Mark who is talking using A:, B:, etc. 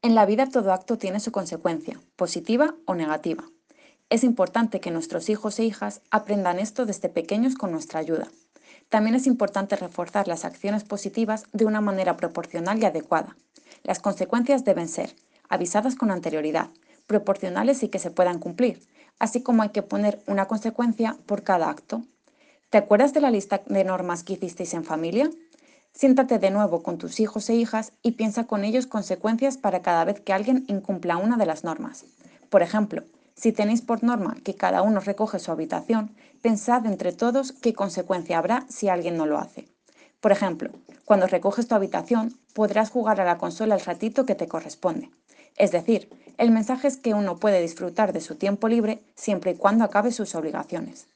A: En la vida todo acto tiene su consecuencia, positiva o negativa. Es importante que nuestros hijos e hijas aprendan esto desde pequeños con nuestra ayuda. También es importante reforzar las acciones positivas de una manera proporcional y adecuada. Las consecuencias deben ser avisadas con anterioridad, proporcionales y que se puedan cumplir, así como hay que poner una consecuencia por cada acto. ¿Te acuerdas de la lista de normas que hicisteis en familia? Siéntate de nuevo con tus hijos e hijas y piensa con ellos consecuencias para cada vez que alguien incumpla una de las normas. Por ejemplo, si tenéis por norma que cada uno recoge su habitación, pensad entre todos qué consecuencia habrá si alguien no lo hace. Por ejemplo, cuando recoges tu habitación, podrás jugar a la consola el ratito que te corresponde. Es decir, el mensaje es que uno puede disfrutar de su tiempo libre siempre y cuando acabe sus obligaciones.